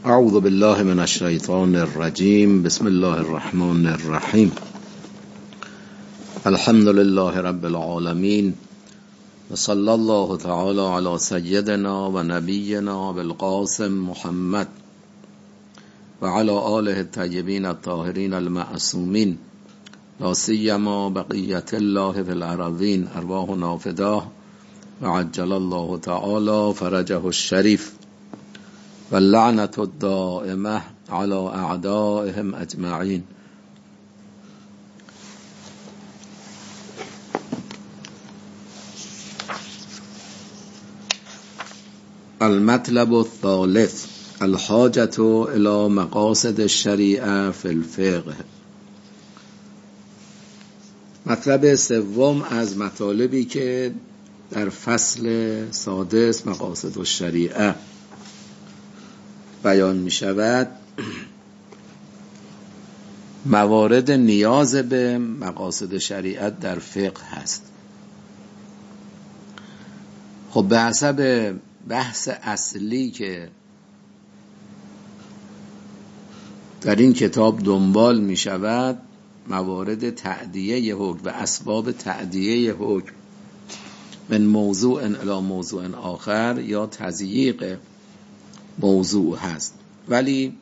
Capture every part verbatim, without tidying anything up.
اعوذ بالله من الشیطان الرجیم. بسم الله الرحمن الرحیم. الحمد لله رب العالمین و صلی الله تعالی علی سیدنا و نبینا بالقاسم محمد و علی آله الطیبین الطاهرین المعصومین لا سیما بقیت الله فی الارضین ارواحنا فداه و عجل الله تعالی فرجه الشریف و اللعنة الدائمة على اعدائهم اجمعین. المطلب الثالث الحاجة الى مقاصد الشریعه فی الفقه. مطلب سوم از مطالبی که در فصل سادس مقاصد الشریعه بیان می شود موارد نیاز به مقاصد شریعت در فقه هست. خب به حسب بحث اصلی که در این کتاب دنبال می شود موارد تأدیه حکم و اسباب تأدیه حکم من موضوع الی موضوع آخر یا تضییق موضوع هست، ولی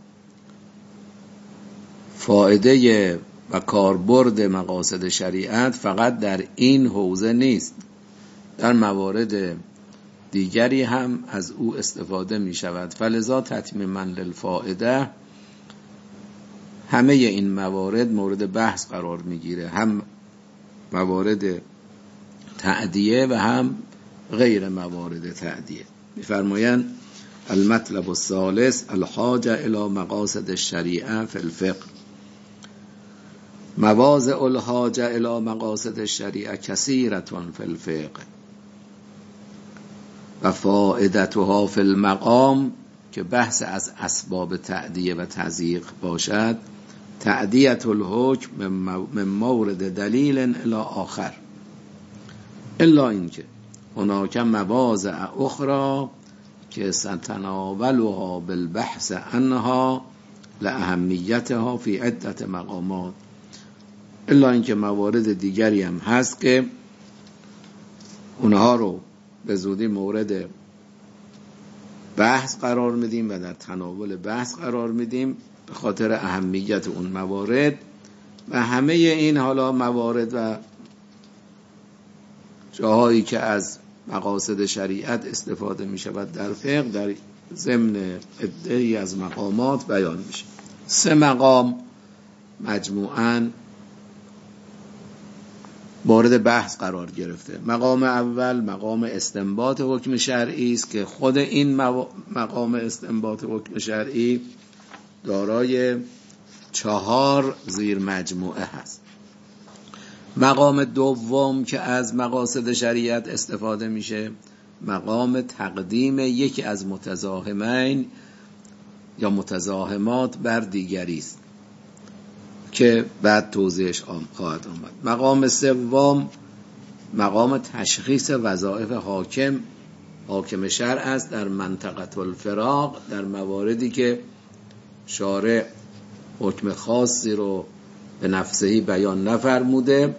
فایده و کاربرد مقاصد شریعت فقط در این حوزه نیست، در موارد دیگری هم از او استفاده می شود. فلذا تتمیما للفائده همه این موارد مورد بحث قرار می گیره، هم موارد تأدیه و هم غیر موارد تأدیه. می فرمایند المطلب الثالث الحاجة الى مقاصد الشریعه فی الفقه. مواضع الحاجة الى مقاصد الشریعه کثیرة فی الفقه و فائدتها فی المقام، که بحث از اسباب تأدیه و تضییق باشد، تأدیة الحکم من مورد دلیل الی آخر، الا اینکه هناک مواضع اخرى که ستناولها بالبحث عنها لاهمیتها فی عدت مقامات. الا اینکه موارد دیگری هم هست که اونها رو به زودی مورد بحث قرار میدیم و در تناول بحث قرار میدیم به خاطر اهمیت اون موارد. و همه این حالا موارد و جاهایی که از مقاصد شریعت استفاده می شود در فقه در ضمن عده‌ای از مقامات بیان میشه. سه مقام مجموعاً مورد بحث قرار گرفته. مقام اول مقام استنباط حکم شرعی است که خود این مقام استنباط حکم شرعی دارای چهار زیر مجموعه هست. مقام دوم که از مقاصد شریعت استفاده میشه مقام تقدیم یکی از متزاحمین یا متزاحمات بر دیگری است که بعد توضیحش خواهد آمد. مقام سوم مقام تشخیص وظایف حاکم حاکم شرع است در منطقه الفراق، در مواردی که شارع حکم خاصی رو به نفسهی بیان نفرموده،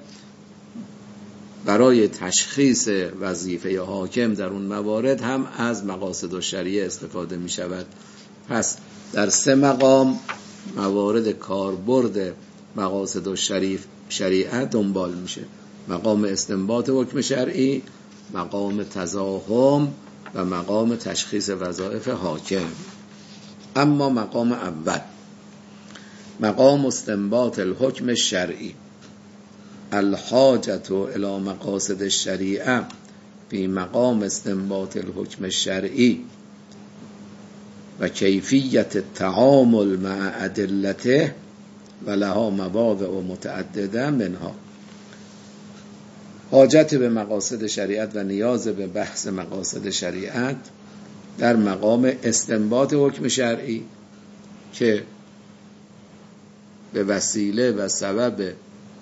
برای تشخیص وظیفه حاکم در اون موارد هم از مقاصد الشریعه استفاده می شود. پس در سه مقام موارد کاربرد مقاصد الشریعه دنبال میشه: مقام استنباط حکم شرعی، مقام تزاحم و مقام تشخیص وظایف حاکم. اما مقام اول مقام استنباط الحکم الشرعی، الحاجة الى مقاصد الشریعه فی مقام استنباط الحکم الشرعی و کیفیت التعامل مع ادلته و لها مواضع متعدده منها. حاجت به مقاصد شریعت و نیاز به بحث مقاصد شریعت در مقام استنباط حکم شرعی که به وسیله و سبب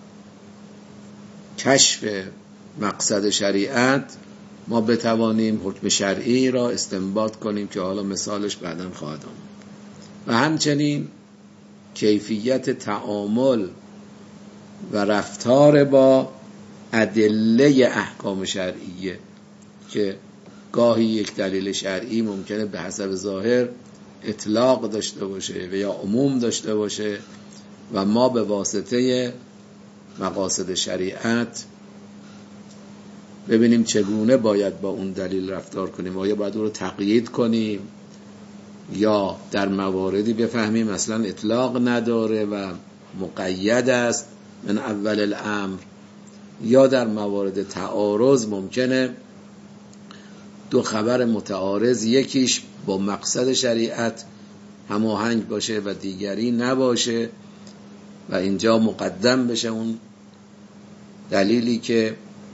کشف مقصد شریعت ما بتوانیم حکم شرعی را استنباط کنیم که حالا مثالش بعداً خواهد آمد. و همچنین کیفیت تعامل و رفتار با ادله احکام شرعیه که گاهی یک دلیل شرعی ممکنه به حسب ظاهر اطلاق داشته باشه و یا عموم داشته باشه و ما به واسطه مقاصد شریعت ببینیم چگونه باید با اون دلیل رفتار کنیم. آیا باید اون رو تقیید کنیم یا در مواردی بفهمیم اصلا اطلاق نداره و مقید است من اول الامر، یا در موارد تعارض ممکنه دو خبر متعارض یکیش با مقصد شریعت هماهنگ باشه و دیگری نباشه و اینجا مقدم بشه اون دلیلی که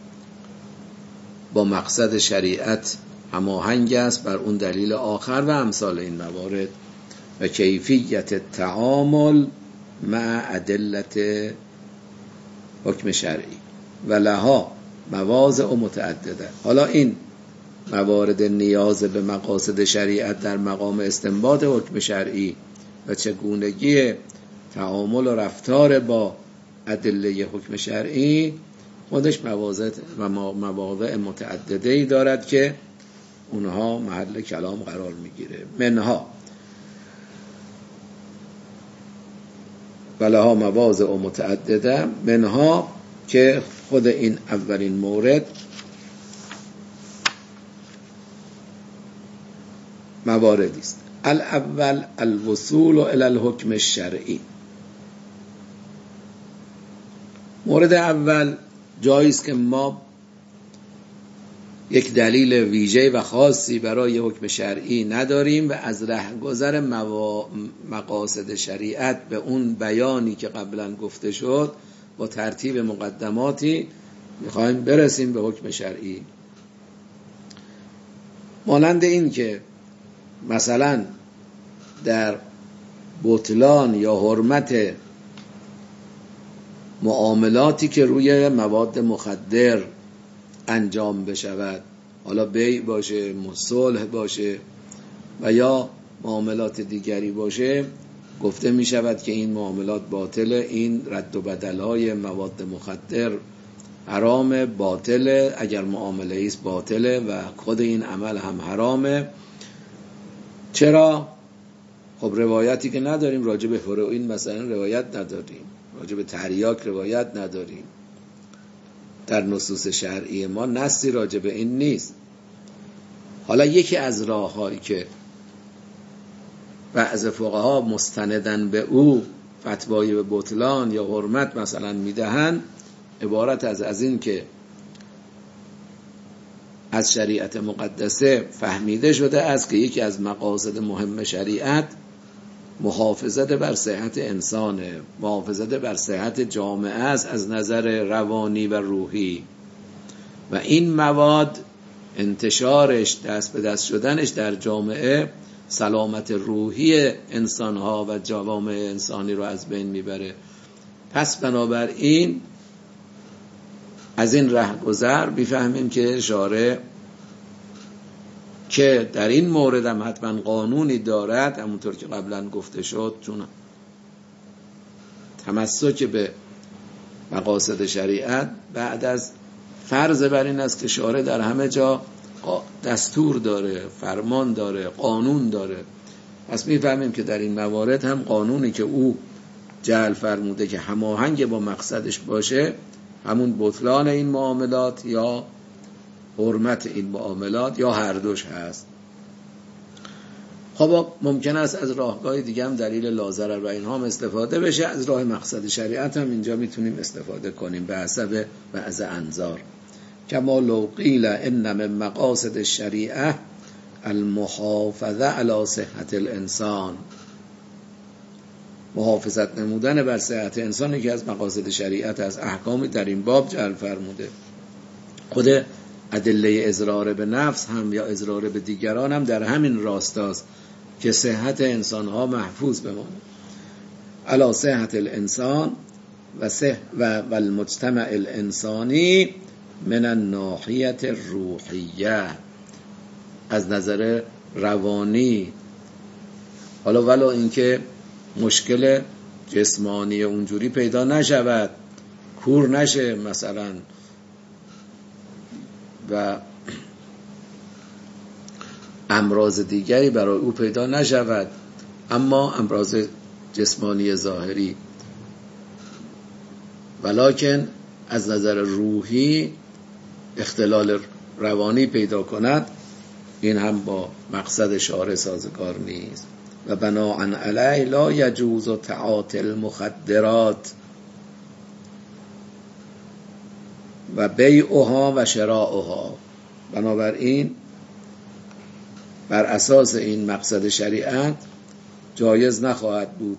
با مقصد شریعت هماهنگ است بر اون دلیل آخر و امثال این موارد. و کیفیت تعامل مع ادلت حکم شرعی و لها مواضع متعدده. حالا این موارد نیاز به مقاصد شریعت در مقام استنباط حکم شرعی و چگونگی تعامل و رفتار با ادله حکم شرعی خودش مواضع و مواضع متعدده‌ای دارد که اونها محل کلام قرار میگیره. منها ولها مواضع متعدده، منها که خود این اولین مورد مواردی است. الاول الوصول الى الحکم الشرعی. مورد اول جایی است که ما یک دلیل ویژه و خاصی برای حکم شرعی نداریم و از رهگذر موا... مقاصد شریعت به اون بیانی که قبلا گفته شد با ترتیب مقدماتی میخوایم برسیم به حکم شرعی. مانند این که مثلا در بطلان یا حرمت معاملاتی که روی مواد مخدر انجام بشود، حالا بیع باشه، صلح باشه و یا معاملات دیگری باشه، گفته می شود که این معاملات باطله، این رد و بدل‌های مواد مخدر حرام، باطله، اگر معامله ایست باطله و خود این عمل هم حرامه. چرا؟ خب روایتی که نداریم راجع به هروئین مثلا روایت نداریم، راجع به تریاک روایت نداریم، در نصوص شرعی ما نصی راجع به این نیست. حالا یکی از راه‌هایی که بعض فقها مستندن به او فتوای به بطلان یا حرمت مثلا میدهن عبارت از از این که از شریعت مقدسه فهمیده شده است که یکی از مقاصد مهم شریعت محافظت بر صحت انسانه، محافظت بر صحت جامعه است از نظر روانی و روحی و این مواد انتشارش، دست به دست شدنش در جامعه سلامت روحی انسانها و جوامع انسانی رو از بین میبره. پس بنابراین از این رهگذر بفهمیم که شارع که در این مورد هم حتما قانونی دارد، همونطور که قبلا گفته شد، چون تمسک به مقاصد شریعت بعد از فرض بر این است که شارع در همه جا دستور داره، فرمان داره، قانون داره. پس میفهمیم که در این موارد هم قانونی که او جعل فرموده که هماهنگ با مقصدش باشه، همون بطلان این معاملات یا حرمت این معاملات یا هر دوش هست. خب ممکن است از راهگاه دیگه هم دلیل لاضرر و اینها هم استفاده بشه، از راه مقصد شریعت هم اینجا میتونیم استفاده کنیم به حسب بعض انظار. کما لو قیل ان من مقاصد الشریعه المحافظه علی صحت الانسان. محافظت نمودن بر صحت انسان که از مقاصد شریعت از احکامی در این باب جعل فرموده. خود ادله اضرار به نفس هم یا اضرار به دیگران هم در همین راستاست که صحت انسان ها محفوظ بمانه. علی صحت الانسان و صح و المجتمع الانسانی من الناحیه الروحیه، از نظر روانی حالا ولو اینکه مشکل جسمانی اونجوری پیدا نشود، کور نشه مثلا و امراض دیگری برای او پیدا نشود، اما امراض جسمانی ظاهری، ولکن از نظر روحی اختلال روانی پیدا کند، این هم با مقصد شارع سازگار نیست. و بناء علیه لا یجوز تعاطی المخدرات و بیعها و شراؤها. بنابراین بر اساس این مقصد شریعت جایز نخواهد بود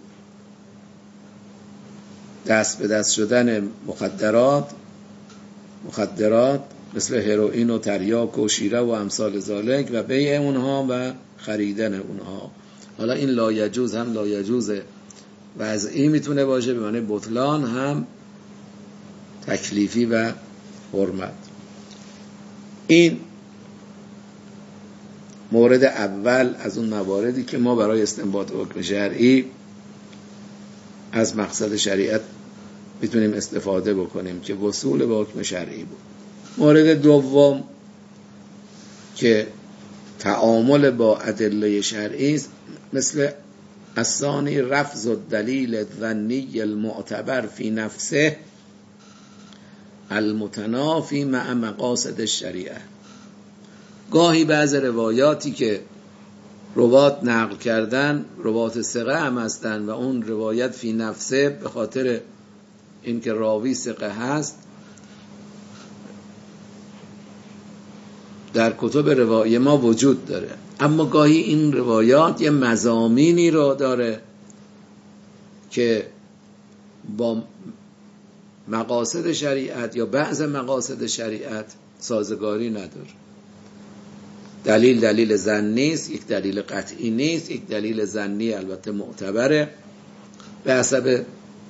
دست به دست شدن مخدرات مخدرات مثل هروئین و تریاک و شیره و امثال ذالک و بیع اونها و خریدن اونها. حالا این لا یجوز هم لا یجوز وضعی میتونه باشه، به معنی بطلان، هم تکلیفی و حرمت. این مورد اول از اون مواردی که ما برای استنباط حکم شرعی از مقصد شریعت میتونیم استفاده بکنیم که وصول به حکم شرعی بود. مورد دوم که تعامل با ادله شرعی است، مثل الثانی رفض الدلیل الظنی المعتبر فی نفسه المتنافی مع مقاصد الشریعه. گاهی بعض روایاتی که روات نقل کردن روات ثقه هم هستن و اون روایت فی نفسه به خاطر اینکه راوی ثقه هست در کتب روایی ما وجود داره، اما گاهی این روایات یه مضامینی رو داره که با مقاصد شریعت یا بعض مقاصد شریعت سازگاری نداره. دلیل دلیل ظنی است، یک دلیل قطعی نیست. یک دلیل ظنی البته معتبره به حسب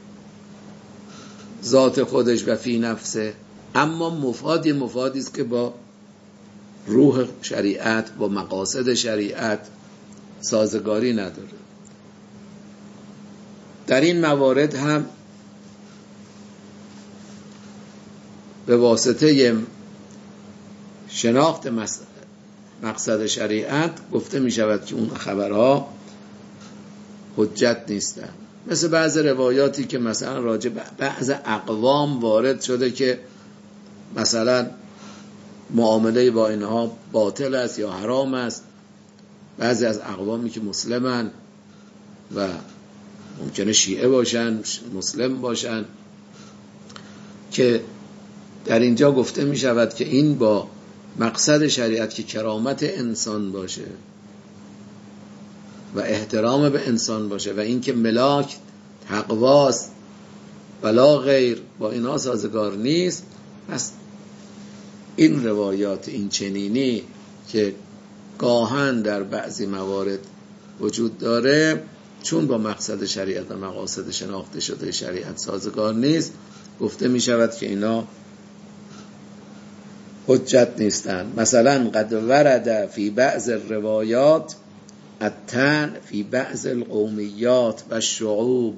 ذات خودش و فی نفسه، اما مفادی مفادی است که با روح شریعت، با مقاصد شریعت سازگاری نداره. در این موارد هم به واسطه شناخت مقصد شریعت گفته می شود که اون خبرها حجت نیستن. مثل بعض روایاتی که مثلا راجع به بعض اقوام وارد شده که مثلا معامله با اینها باطل است یا حرام است، بعضی از اقوامی که مسلمن و ممکنه شیعه باشن، مسلم باشن، که در اینجا گفته می شود که این با مقصد شریعت که کرامت انسان باشه و احترام به انسان باشه و اینکه ملاک تقواست ولا غیر، با اینا سازگار نیست. پس این روایات این چنینی که گاهن در بعضی موارد وجود داره، چون با مقصد شریعت و مقاصد شناخته شده شریعت سازگار نیست، گفته می شود که اینا حجت نیستند. مثلا قد ورد فی بعض الروایات الطعن فی بعض القومیات و الشعوب.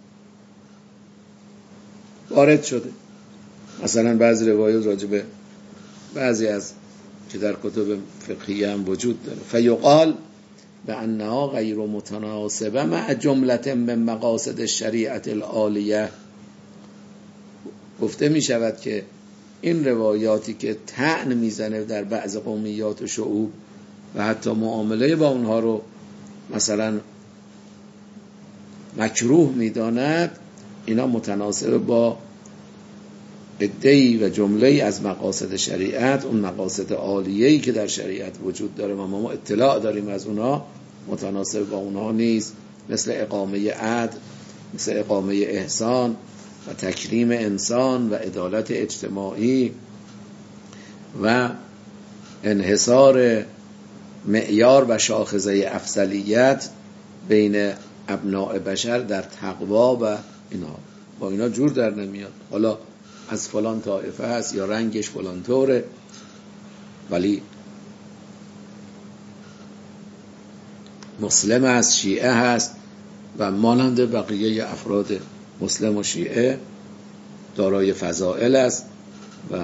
وارد شده مثلا بعضی روایات راجبه بعضی از که در کتب فقهی هم وجود داره، فیقال به انها غیر متناسبه مع جملة من مقاصد الشریعت العالیه. گفته می شود که این روایاتی که طعن میزنه در بعض قومیات و شعوب و حتی معامله با اونها رو مثلا مکروه میداند، اینا متناسب با عده‌ای و جمله‌ای از مقاصد شریعت، اون مقاصد عالیه‌ای که در شریعت وجود داره و ما اطلاع داریم از اونها، متناسب با اونها نیست، مثل اقامه عدل، مثل اقامه احسان و تکریم انسان و عدالت اجتماعی و انحصار معیار و شاخصه افضلیت بین ابناء بشر در تقوا و اینا. با اینا جور در نمیاد. حالا از فلان طائفه هست یا رنگش فلان طوره، ولی مسلم است، شیعه هست و مانند بقیه افراد مسلم و شیعه دارای فضائل است و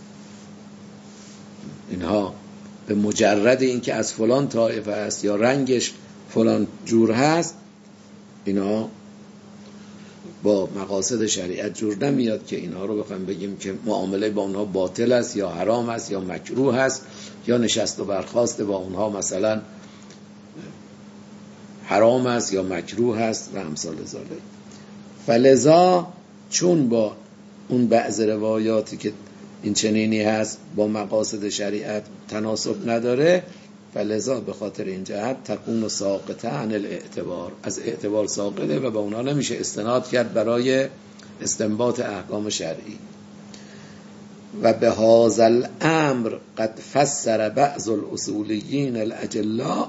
اینها به مجرد اینکه از فلان طایفه است یا رنگش فلان جور هست، اینها با مقاصد شریعت جور نمیاد که اینها رو بخوایم بگیم که معامله با اونها باطل است یا حرام است یا مکروه است یا نشست و برخاست با اونها مثلا حرام است یا مکروه است و امثال ذالک. فلذا چون با اون بعض روایاتی که این چنینی هست با مقاصد شریعت تناسب نداره، فلذا به خاطر این جهت تکون ساقطه عن الاعتبار، از اعتبار ساقطه و به اونا نمیشه استناد کرد برای استنباط احکام شرعی. و به هذا الامر قد فسر بعض الاصولیین الاجلاء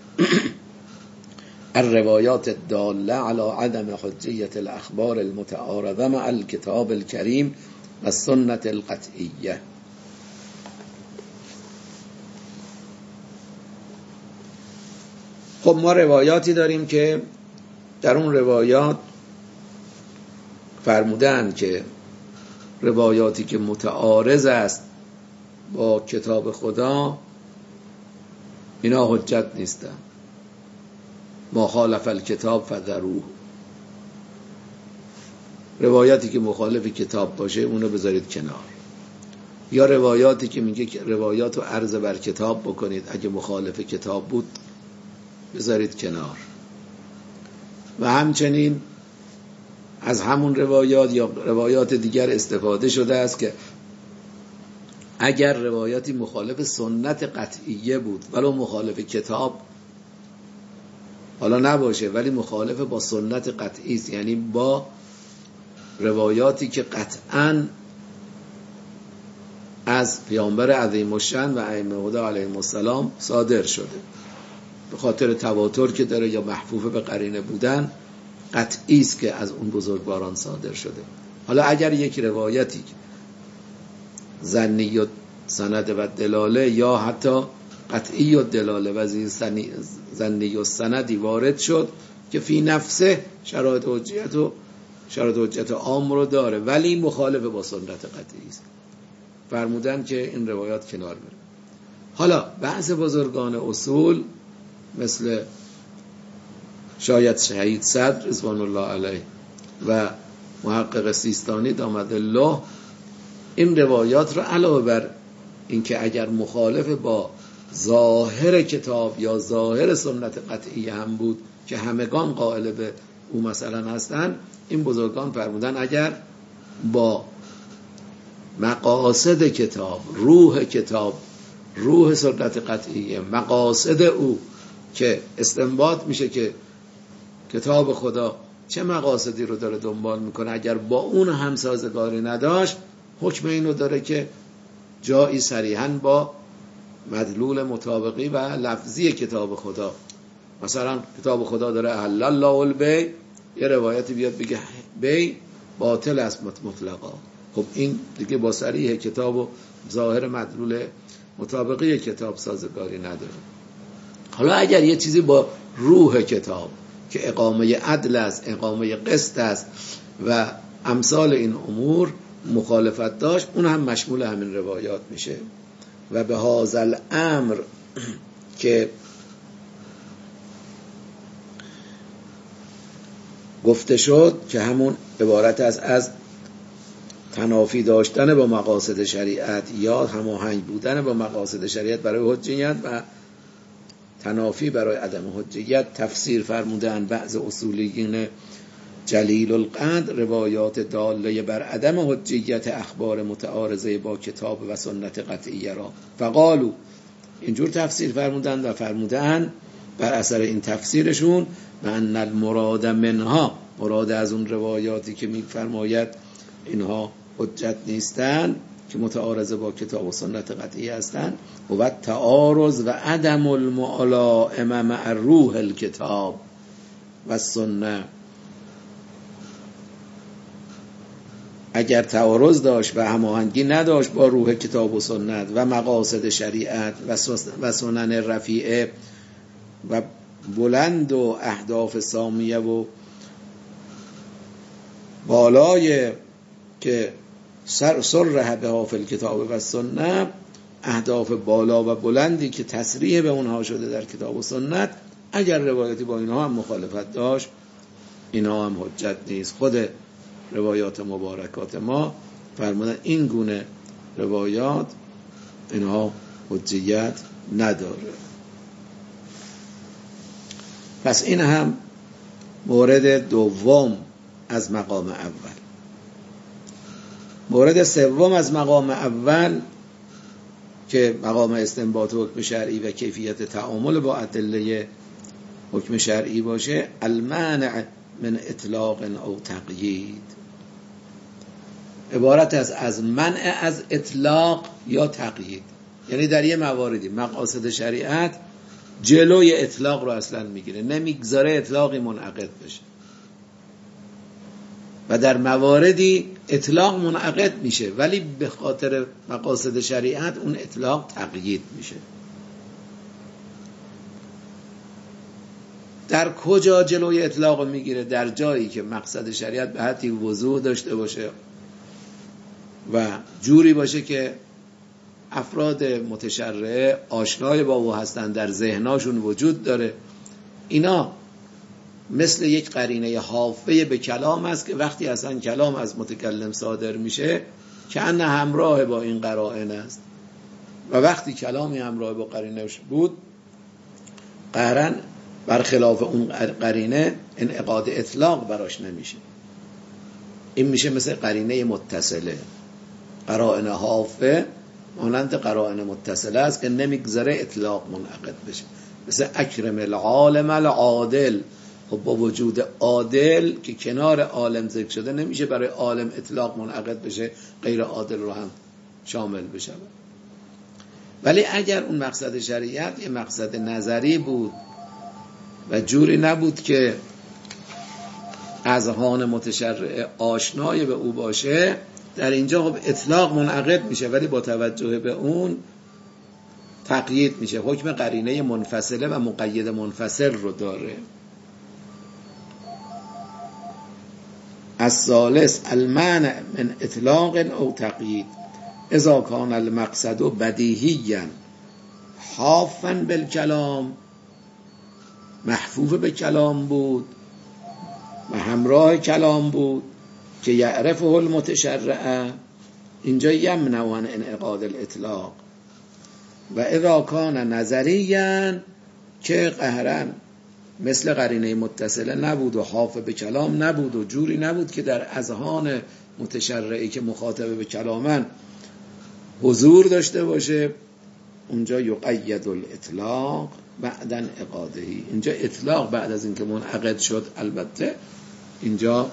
الروایات الداله على عدم حجیت الاخبار المتعارضه مع الكتاب الكریم و السنة القطعیه. خب ما روایاتی داریم که در اون روایات فرمودن که روایاتی که متعارض است با کتاب خدا اینا حجت نیستن. ما خالف الکتاب فذروه، روایاتی که مخالف کتاب باشه اونو بذارید کنار، یا روایاتی که میگه که روایات رو عرض بر کتاب بکنید اگه مخالف کتاب بود بذارید کنار. و همچنین از همون روایات یا روایات دیگر استفاده شده است که اگر روایاتی مخالف سنت قطعیه بود ولو مخالف کتاب حالا نباشه ولی مخالف با سنت قطعی است، یعنی با روایاتی که قطعاً از پیامبر عظیم الشأن و ائمه هدی علیهم السلام صادر شده، به خاطر تواتر که داره یا محفوف به قرینه بودن قطعی است که از اون بزرگواران صادر شده. حالا اگر یک روایتی ظنی و سند و دلاله یا حتی قطعی و دلاله و ظنی و سندی وارد شد که فی نفسه شرایط حجیت و شرایط حجت عام رو داره ولی مخالف با سنت قطعی است، فرمودن که این روایات کنار بره. حالا بعض بزرگان اصول مثل شاید شهید صدر رضوان الله علیه و محقق سیستانی دامت الله این روایات رو علاوه بر اینکه اگر مخالف با ظاهر کتاب یا ظاهر سنت قطعی هم بود که همگان قائل به او مثلا هستن، این بزرگان فرمودن اگر با مقاصد کتاب، روح کتاب، روح سنت قطعیه، مقاصد او که استنباط میشه که کتاب خدا چه مقاصدی رو داره دنبال میکنه، اگر با اون هم سازگاری نداشت حکم اینو داره که جایی صریحاً با مدلول مطابقی و لفظی کتاب خدا، مثلا کتاب خدا داره احل الله البیع، یه روایتی بیاد بگه بیع باطل است مطلقا، خب این دیگه با صریح کتاب و ظاهر مدلول مطابقی کتاب سازگاری نداره. حالا اگر یه چیزی با روح کتاب که اقامه عدل است، اقامه قسط است و امثال این امور مخالفت داشت، اون هم مشمول همین روایات میشه. و به هذا الامر که گفته شد که همون عبارت از از تنافی داشتن با مقاصد شریعت یا هماهنگ بودن با مقاصد شریعت برای حجیت و تنافی برای عدم حجیت، تفسیر فرمودن بعض اصولیین جلیل القدر روایات داله بر عدم حجیت اخبار متعارضه با کتاب و سنت قطعیه را. فقالو اینجور تفسیر فرمودن و فرمودن بر اثر این تفسیرشون و ان المراد منها، مراد از اون روایاتی که میفرماید اینها حجت نیستن که متعارضه با کتاب و سنت قطعی هستند، و تعارض و عدم الملائمه مع روح الکتاب و سنت. اگر تعارض داشت و هماهنگی نداشت با روح کتاب و سنت و مقاصد شریعت و سنن رفیعه و بلند و اهداف سامیه و بالای که سر سر بها فی الکتاب و سنت، اهداف بالا و بلندی که تصریح به اونها شده در کتاب و سنت، اگر روایتی با اینها هم مخالفت داشت اینها هم حجت نیست. خود روایات مبارکات ما فرمودن این گونه روایات اینها حجیت نداره. پس این هم مورد دوم از مقام اول. مورد سوم از مقام اول که مقام استنباط حکم شرعی و کیفیت تعامل با ادله حکم شرعی باشه، المانع من اطلاق او تقیید، عبارت از از منع از اطلاق یا تقیید. یعنی در یه مواردی مقاصد شریعت جلوی اطلاق رو اصلا میگیره، نمیگذاره اطلاقی منعقد بشه، و در مواردی اطلاق منعقد میشه ولی به خاطر مقاصد شریعت اون اطلاق تقیید میشه. در کجا جلوی اطلاق میگیره؟ در جایی که مقصد شریعت به حدی وضوح داشته باشه و جوری باشه که افراد متشرعه آشنای با او هستن، در ذهناشون وجود داره. اینا مثل یک قرینه حافظه به کلام است که وقتی اصلا کلام از متکلم صادر میشه که ان همراه با این قرائن است، و وقتی کلامی همراه با قرینش بود قهرن برخلاف اون قرینه انعقاد اطلاق براش نمیشه. این میشه مثل قرینه متصله. قرائن حافظه مانند قرائن متصله است که نمیگذاره اطلاق منعقد بشه. مثل اکرم العالم العادل، خب با وجود عادل که کنار عالم ذکر شده نمیشه برای عالم اطلاق منعقد بشه غیر عادل رو هم شامل بشه. ولی اگر اون مقصد شریعت یه مقصد نظری بود و جوری نبود که اذهان متشرع آشنای به او باشه، در اینجا خب اطلاق منعقد میشه ولی با توجه به اون تقیید میشه، حکم قرینه منفصله و مقید منفصل رو داره. الثالث المانع من اطلاق او تقیید اذا کان المقصد بدیهیا حافا بالکلام، محفوظ به کلام بود و همراه کلام بود که یعرفه المتشرع، اینجا یمنع عن انعقاد الاطلاق. و اذا کان نظریا که قهرن مثل قرینه متصله نبود و حافظ به کلام نبود و جوری نبود که در اذهان متشرعی که مخاطب به کلامن حضور داشته باشه، اونجا یقید الاطلاق بعد انعقاده. اینجا اطلاق بعد از اینکه منعقد شد البته اینجا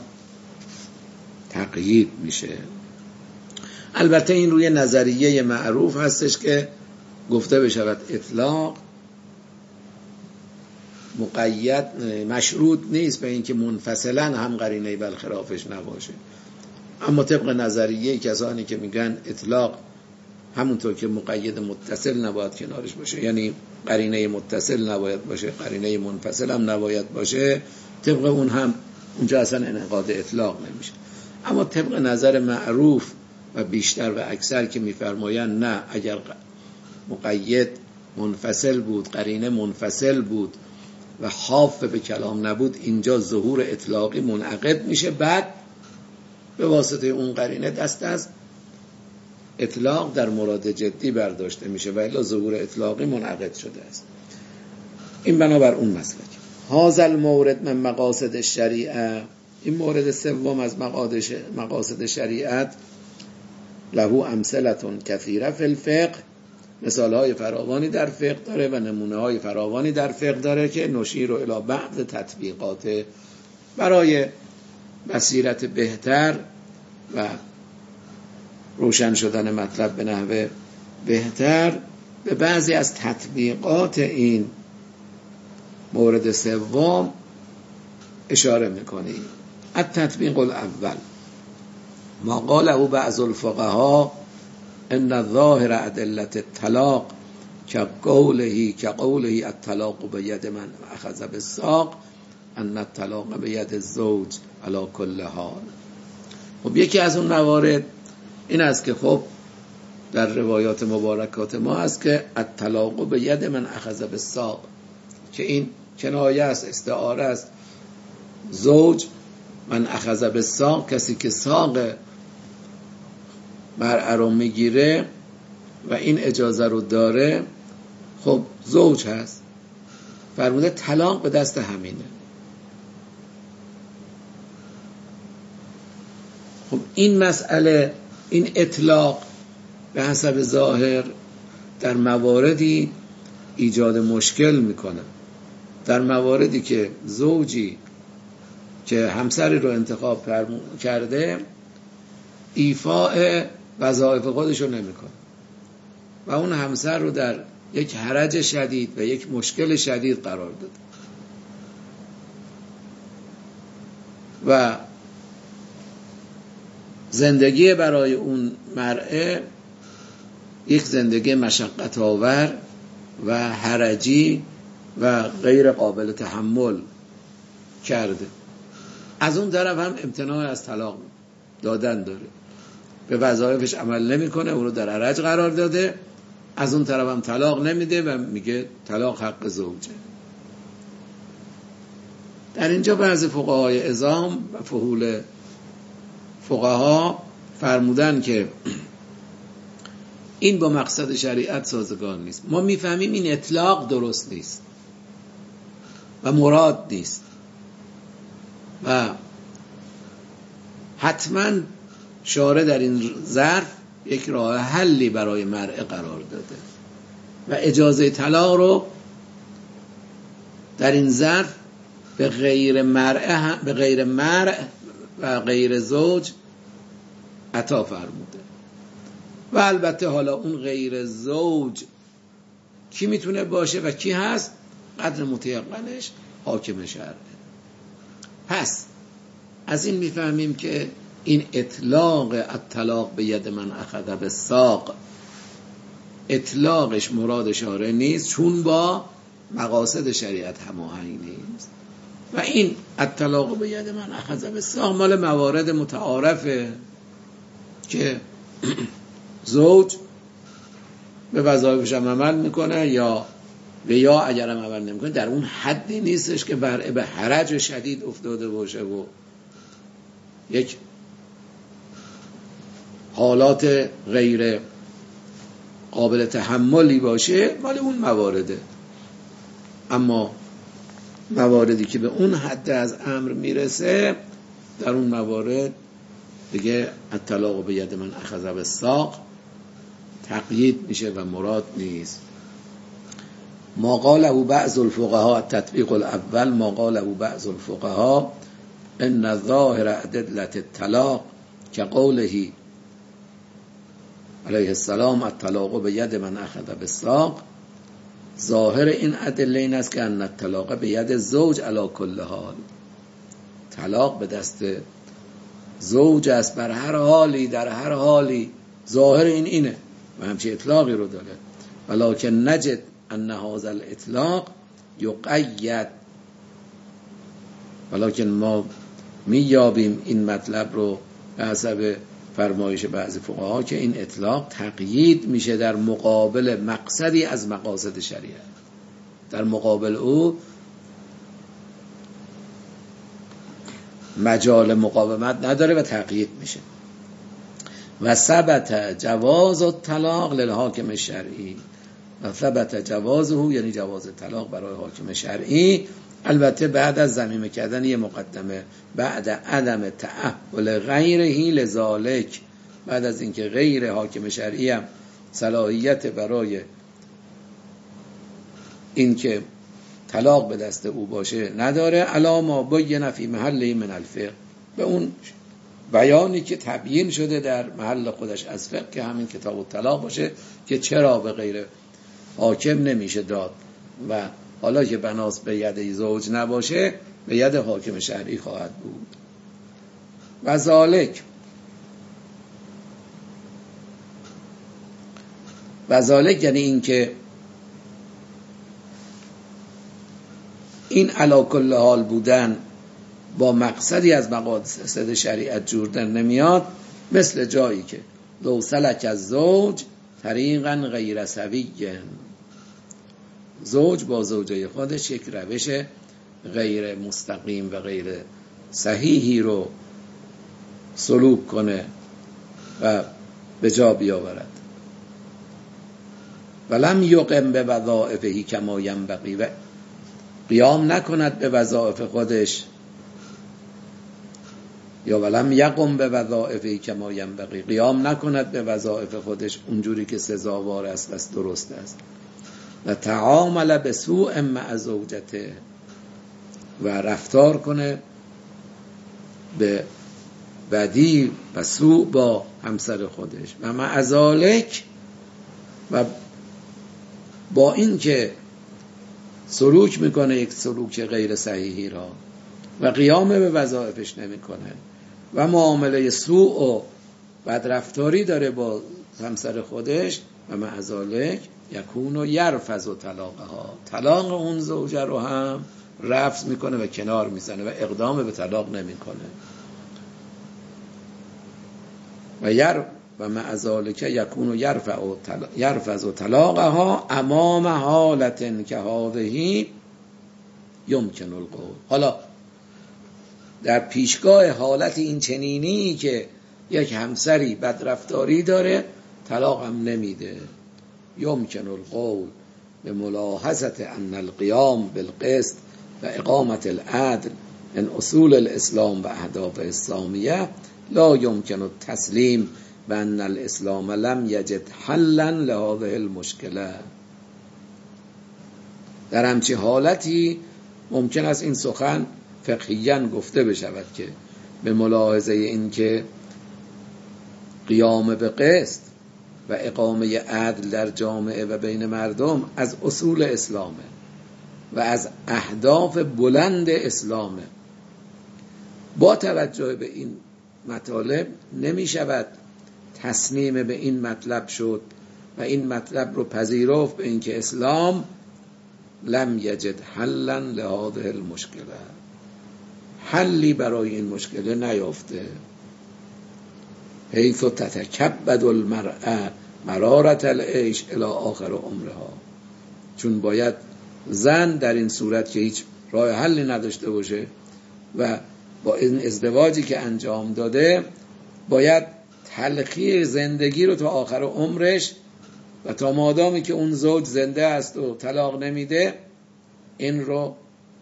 تقیید میشه. البته این روی نظریه معروف هستش که گفته بشود اطلاق مقید مشروط نیست به اینکه منفصلا هم قرینه بالخلافش نباشه، اما طبق نظریه کسانی که میگن اطلاق همونطور که مقید متصل نباید کنارش باشه، یعنی قرینه متصل نباید باشه قرینه منفصل هم نباید باشه، طبق اون هم اونجا اصلا انعقاد اطلاق نمیشه. اما طبق نظر معروف و بیشتر و اکثر که میفرمایند نه، اگر مقید منفصل بود قرینه منفصل بود و حافظ به کلام نبود، اینجا ظهور اطلاقی منعقد میشه، بعد به واسطه اون قرینه دست از اطلاق در مراد جدی برداشته میشه و الا ظهور اطلاقی منعقد شده است. این بنابر اون مسلک. هذا المورد من مقاصد الشریعه، این مورد سوم از مقاصد شریعت، له امثله کثیره فی الفقه، مثال های فراوانی در فقه داره و نمونه های فراوانی در فقه داره که نشیر و الی بعض تطبیقات، برای بصیرت بهتر و روشن شدن مطلب به نحو بهتر به بعضی از تطبیقات این مورد سوم اشاره میکنیم. التطبیق الاول ما قاله بعض الفقهاء ان ظاهر ادله الطلاق که قوله که قوله الطلاق بید من اخذ بالساق ان الطلاق بید الزوج علی کل حال. خب یکی از اون موارد این است که خب در روایات مبارکات ما است که الطلاق بید من اخذ بالساق، که این کنایه است، استعاره است. زوج من اخذ بالساق، کسی که ساق مرأة رو میگیره و این اجازه رو داره، خب زوج هست. فرموده طلاق به دست همینه. خب این مسئله، این اطلاق به حسب ظاهر در مواردی ایجاد مشکل میکنه. در مواردی که زوجی که همسری رو انتخاب کرده ایفاء وظایف خودش رو نمیکنه و اون همسر رو در یک حرج شدید و یک مشکل شدید قرار داده و زندگی برای اون مرأة یک زندگی مشقت آور و حرجی و غیر قابل تحمل کرده. از اون طرف هم امتناع از طلاق دادن داره، به وظایفش عمل نمیکنه، اون رو در حرج قرار داده. از اون طرف هم طلاق نمیده و میگه طلاق حق زوجه. در اینجا بعضی فقهای عظام و فحول فقها فرمودن که این با مقصد شریعت سازگار نیست. ما میفهمیم این اطلاق درست نیست و مراد نیست و حتما شارع در این ظرف یک راه حلی برای مرء قرار داده و اجازه طلاق رو در این ظرف به غیر مرء به غیر مرء و غیر زوج عطا فرموده. و البته حالا اون غیر زوج کی میتونه باشه و کی هست؟ قدر متیقنش حاکم شرعه. پس از این میفهمیم که این اطلاق الطلاق به ید من اخذ بالساق اطلاقش مراد شارع نیست، چون با مقاصد شریعت هماهنگ نیست. و این الطلاق به ید من اخذ بالساق مال موارد متعارفه که زوج به وظایفش عمل میکنه یا و یا اگرم عمل نمیکنه در اون حدی نیستش که بر به حرج شدید افتاده باشه و یک حالات غیر قابل تحملی باشه، مال اون موارده. اما مواردی که به اون حد از امر میرسه، در اون موارد دیگه الطلاق به ید من اخذ بالساق تقیید میشه و مراد نیست. ما قال ابو بعض الفقهاء التطبیق الاول ما قال ابو بعض الفقهاء ان ظاهر ادلة الطلاق كقوله علیه السلام الطلاق به ید من اخذ بالساق، ظاهر این ادله این است که ان الطلاق به ید زوج علی کل حال، طلاق به دست زوج است بر هر حالی در هر حالی. ظاهر این اینه و همچه اطلاقی رو داره. ولکن نجد ان هذا الاطلاق یقید، ولکن ما میابیم این مطلب رو به حسب فرمایش بعضی فقها که این اطلاق تقیید میشه در مقابل مقصدی از مقاصد شریعت، در مقابل او مجال مقاومت نداره و تقیید میشه. و ثبت جواز الطلاق للحاکم الشرعی، و ثبت جوازه یعنی جواز طلاق برای حاکم شرعی، البته بعد از ضمیمه کردن یه مقدمه، بعد عدم تأهل غیره لذالک، بعد از اینکه غیر حاکم شرعی هم صلاحیت برای اینکه طلاق به دست او باشه نداره، علا ما بین فی محل من الفقه، به اون بیانی که تبیین شده در محل خودش از فقه که همین کتاب الطلاق باشه که چرا به غیر حاکم نمیشه داد و حالا که بناس به ید زوج نباشه به ید حاکم شرعی خواهد بود. و ذالک و ذالک یعنی این که این علی کل حال بودن با مقصدی از مقاصد شریعت جوردن نمیاد، مثل جایی که لو سلک از زوج طریقا غیر سوی، زوج با زوجه خودش یک روش غیر مستقیم و غیر صحیحی رو سلوک کنه و به جا بیاورد، ولم یقم به وظائفه کما ینبغی، و قیام نکند به وظایف خودش، یا ولم یقم به وظائفه کما ینبغی، قیام نکند به وظایف خودش اونجوری که سزاوار است و درست است، و تعامل به سوء مع زوجته، و رفتار کنه به بدی و سوء با همسر خودش، و مع ذالک، و با این که سلوک میکنه یک سلوک غیر صحیحی را و قیام به وظایفش نمیکنه و معامله سوء و بدرفتاری داره با همسر خودش، و مع ذالک یکون و یرفض و طلاقها، طلاق اون زوجه رو هم رفض میکنه و کنار میزنه و اقدام به طلاق نمیکنه، و یر و مع ذالک یکون و یرفع و یرفض و طلاقها امام حالت که هذه یمکن القول. حالا در پیشگاه حالت این چنینی که یک همسری بدرفتاری داره طلاق هم نمیده، یمکن القول به ملاحظت ان القیام بالقسط و اقامت العدل من اصول الاسلام و اهداف اسلامیه لا یمکن التسلیم و ان الاسلام لم یجد حلا لهذه المشکله. در همچین حالتی ممکن است این سخن فقهیاً گفته بشود که به ملاحظه این که قیام به قسط و اقامه عدل در جامعه و بین مردم از اصول اسلامه و از اهداف بلند اسلامه، با توجه به این مطالب نمی شود تصمیم به این مطلب شد و این مطلب رو پذیرفت به این که اسلام لم یجد حلا لهذه المشکله، حلی برای این مشکل نیافته، حیث تتکبد المرأة مرارة العیش الی آخر عمرها، چون باید زن در این صورت که هیچ راه حلی نداشته باشه و با این ازدواجی که انجام داده باید تلخی زندگی رو تا آخر عمرش و تا مادامی که اون زوج زنده است و طلاق نمیده این رو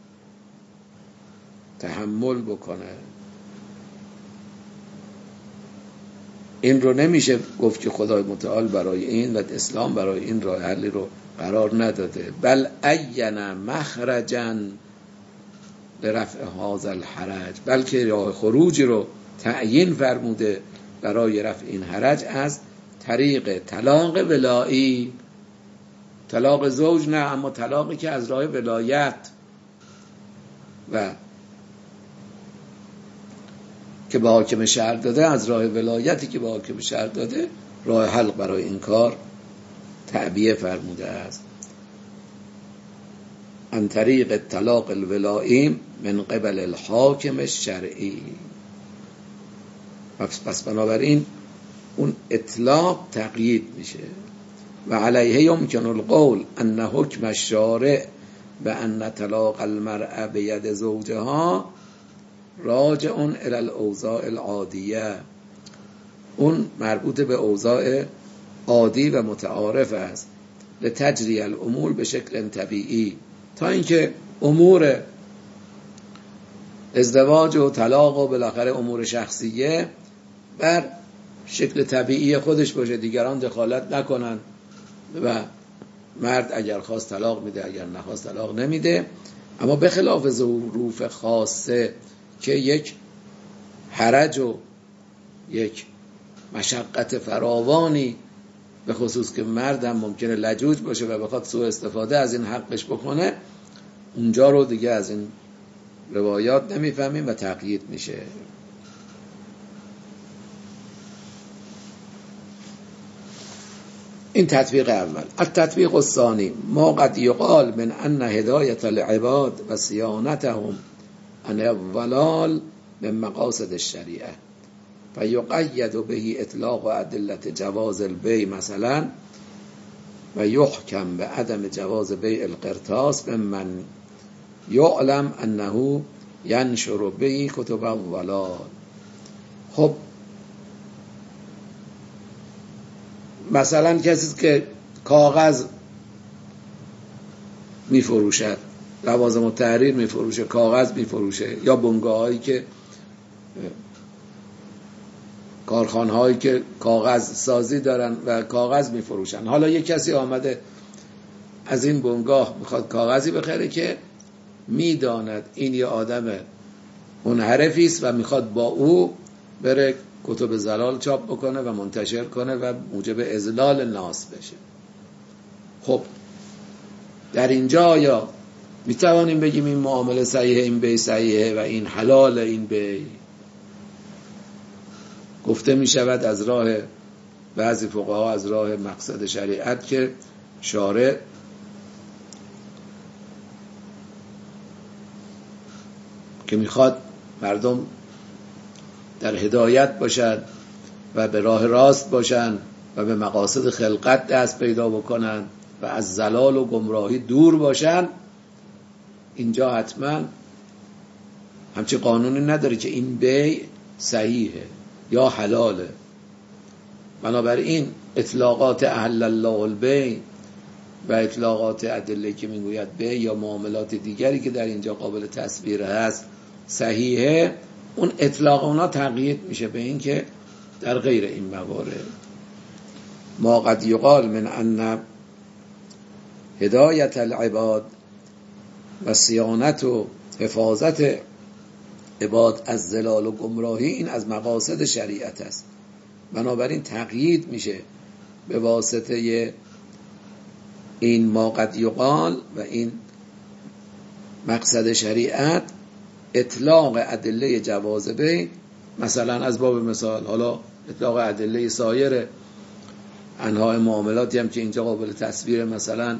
تحمل بکنه. این رو نمیشه گفت که خدای متعال برای این و اسلام برای این راه حلی رو قرار نداده، بل عین مخرجا لرفع هذا الحرج، بلکه راه خروجی رو تعیین فرموده برای رفع این حرج از طریق طلاق ولایی، طلاق زوج نه، اما طلاقی که از راه ولایت و که به حاکم شهر داده، از راه ولایتی که به حاکم شهر داده راه حل برای این کار تعبیه فرموده است. عن طریق طلاق الولایی من قبل الحاکم الشرعی. پس بنابراین اون اطلاق تقیید میشه. و علیه یمکن القول ان حکم الشارع و ان طلاق المرأة بید زوجها راجع الى الاوضاع العادیه، اون مربوط به اوضاع عادی و متعارف است، لتجری الامور به شکل طبیعی، تا اینکه امور ازدواج و طلاق و بالاخره امور شخصیه بر شکل طبیعی خودش باشه، دیگران دخالت نکنن و مرد اگر خواست طلاق میده، اگر نخواست طلاق نمیده. اما به خلاف ظروف خاصه که یک حرج و یک مشقت فراوانی، به خصوص که مرد هم ممکنه لجوج باشه و بخواد سوء استفاده از این حقش بکنه، اونجا رو دیگه از این روایات نمیفهمیم و تقیید میشه. این تطبیق اول. التطبیق الثانی ما قد یقال من ان هدایت العباد و صیانتهم عن الضلال من مقاصد الشریعه فیقید به اطلاق ادله جواز البیع مثلا و یحکم به عدم جواز بیع القرطاس ممن یعلم انه ینشر به کتب الضلال. خب مثلا کسی که کاغذ میفروشد، لوازم التحریر میفروشه، کاغذ میفروشه، یا بنگاه هایی که کارخانه هایی که کاغذ سازی دارن و کاغذ میفروشن. حالا یک کسی آمده از این بنگاه میخواد کاغذی بخره که میداند این یه آدم منحرفی است و میخواد با او بره کتب ضلال چاپ بکنه و منتشر کنه و موجب اضلال ناس بشه. خب در اینجا یا میتوانیم بگیم این معامله صحیحه، این بیع صحیحه و این حلال، این بیع؟ گفته می شود از راه بعضی فقها، از راه مقصد شریعت که شارع که میخواد مردم در هدایت باشند و به راه راست باشند و به مقاصد خلقت دست پیدا بکنند و از ضلال و گمراهی دور باشند، اینجا حتما همچین قانونی نداره که این بیع صحیحه یا حلاله. بنابراین اطلاقات احل الله البیع و اطلاقات ادله که میگوید بیع یا معاملات دیگری که در اینجا قابل تصویر هست صحیحه، اون اطلاق اونا تقیید میشه به این که در غیر این موارد ما قد یقال من ان هدایت العباد و صیانت و حفاظت عباد از ضلال و گمراهی این از مقاصد شریعت است. بنابراین تقیید میشه به واسطه این ما قد یقال و این مقصد شریعت اطلاق ادله جواز بیع، مثلا از باب مثال حالا اطلاق ادله سایر انواع معاملاتی هم که اینجا قابل تصویر، مثلا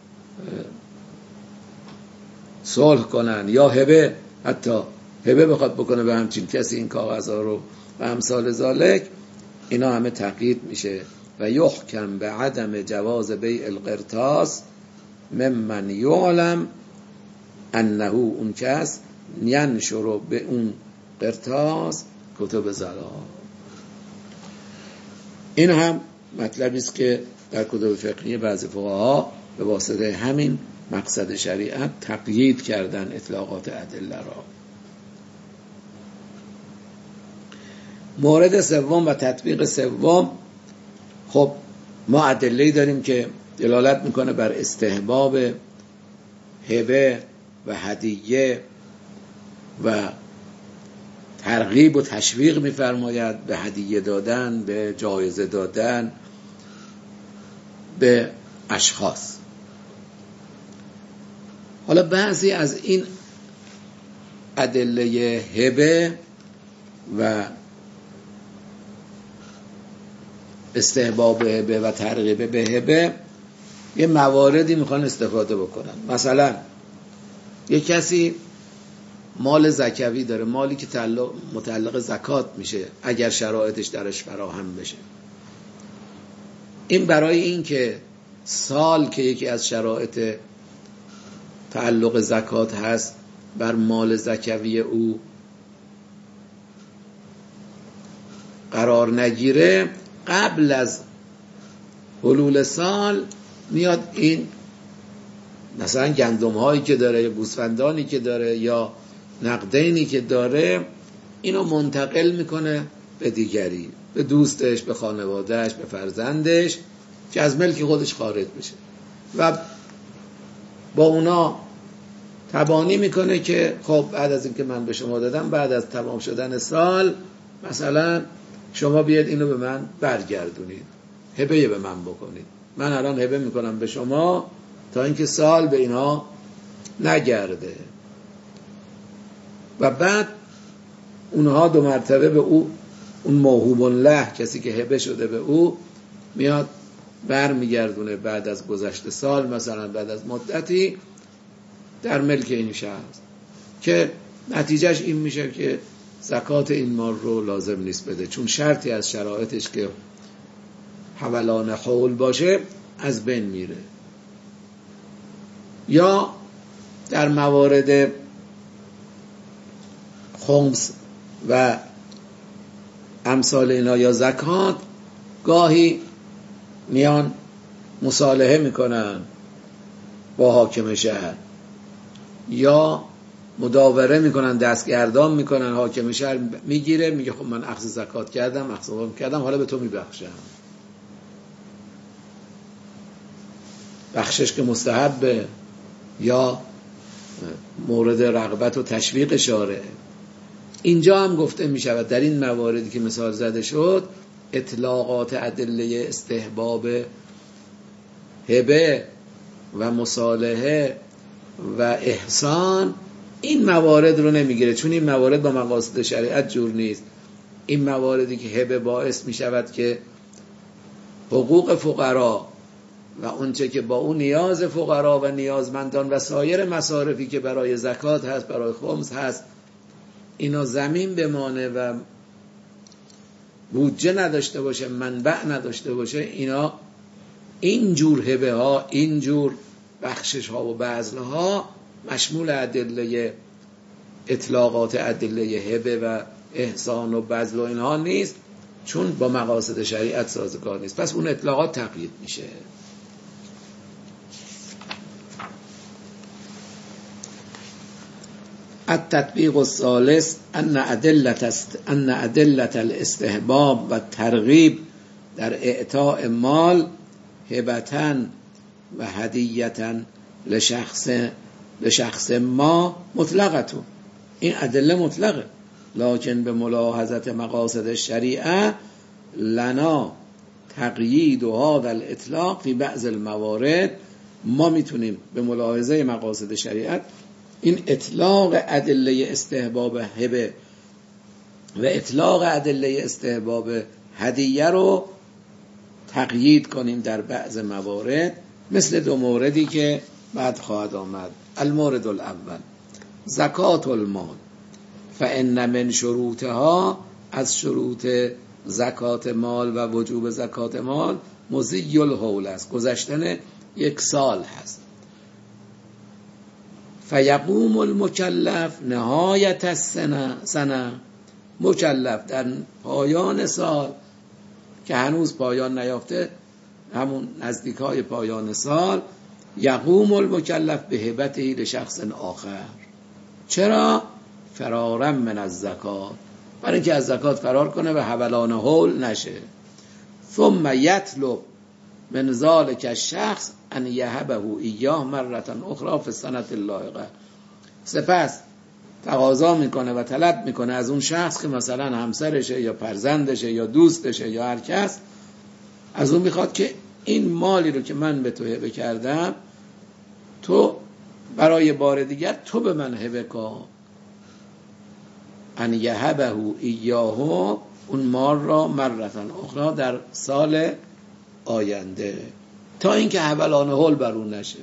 صلح کنن یا هبه، حتی هبه بخواد بکنه به همچین کسی این کاغذها رو و امثال ذالک، اینا همه تقیید میشه و یحکم به عدم جواز بیع القرطاس ممن یعلم انه اون کس ینشر به اون قرطاس کتب ضلال. این هم مطلبی است که در کتب فقهی بعضی فقها به واسطه همین مقصد شریعت تقیید کردن اطلاقات ادله را. مورد سوم و تطبیق سوم، خب ما ادله‌ای داریم که دلالت میکنه بر استحباب هبه و هدیه و ترغیب و تشویق میفرماید به هدیه دادن، به جایزه دادن به اشخاص. حالا بعضی از این ادله هبه و استحباب هبه و ترغیب به هبه یه مواردی میخوان استفاده بکنن. مثلا یه کسی مال زکوی داره، مالی که متعلق زکات میشه اگر شرایطش درش فراهم بشه. این برای این که سال که یکی از شرایط تعلق زکات هست بر مال زکوی او قرار نگیره، قبل از حلول سال میاد این مثلا گندم هایی که داره یا گوسفندانی که داره یا نقدینی که داره اینو منتقل میکنه به دیگری، به دوستش، به خانوادهش، به فرزندش که از ملک خودش خارج بشه و با اونا تبانی میکنه که خب بعد از اینکه من به شما دادم، بعد از تمام شدن سال مثلا شما بیاد اینو به من برگردونید، هبه به من بکنید، من الان هبه میکنم به شما تا اینکه سال به اینا نگرده. و بعد اونها دو مرتبه به او، اون موهوب له، کسی که هبه شده به او، میاد برمیگردونه بعد از گذشت سال، مثلا بعد از مدتی در ملک این شخص، که نتیجهش این میشه که زکات این مال رو لازم نیست بده، چون شرطی از شرایطش که حولان حول باشه از بین میره. یا در موارد خمس و امثال اینا یا زکات گاهی میان مصالحه میکنن با حاکم شهر یا مداوره میکنن، دستگردان میکنن، حاکم شهر میگیره میگه خب من اخذ زکات کردم، اخذ وام کردم، حالا به تو میبخشم. بخشش که مستحبه یا مورد رغبت و تشویق شارع. اینجا هم گفته میشود در این مواردی که مثال زده شد اطلاقات ادله استحباب هبه و مصالحه و احسان این موارد رو نمیگیره، چون این موارد با مقاصد شریعت جور نیست. این مواردی که هبه باعث میشود که حقوق فقرا و اونچه که با اون نیاز فقرا و نیازمندان و سایر مصارفی که برای زکات هست، برای خمس هست، اینا زمین بمانه و بودجه نداشته باشه، منبع نداشته باشه، اینا این جور هبه ها، این جور بخشش ها و بذل ها مشمول ادله اطلاقات ادله هبه و احسان و بذل و اینها نیست، چون با مقاصد شریعت سازگار نیست. پس اون اطلاقات تقیید میشه. التطبیق الثالث ان ادله ان ادله الاستحباب و ترغیب در اعطاء مال هبةً و هدیةً لشخص لشخص ما مطلقتون، این ادله مطلقه، لکن به ملاحظه مقاصد الشریعه لنا تقیید و هذا الاطلاق فی بعض الموارد. ما میتونیم به ملاحظه مقاصد شریعت این اطلاق ادله استحباب هبه و اطلاق ادله استحباب هدیه رو تقیید کنیم در بعض موارد، مثل دو موردی که بعد خواهد آمد. المورد الاول زکات المال، فان من شروطها، از شروط زکات مال و وجوب زکات مال مضی الحول است، گذشتن یک سال هست. فیقوم المکلف نهایت السنه سنه، مکلف در پایان سال که هنوز پایان نیافته، همون نزدیکای پایان سال، یقوم المکلف به هبته لشخص آخر. چرا؟ فرارا من الزکات، برای اینکه از زکات فرار کنه و حولان حول نشه. ثم یطلب من ذلک الشخص ان یهبه ایاه مرة اخرى فی السنة اللاحقه، سپس تقاضا میکنه و طلب میکنه از اون شخص که مثلا همسرشه یا فرزندشه یا دوستشه یا هر کس، از اون میخواد که این مالی رو که من به تو هبه کردم تو برای بار دیگر تو به من هبه کن. ان یهبه ایاه، اون مال را مرة اخرى در سال آینده، تا اینکه حولان حول بر اون نشه.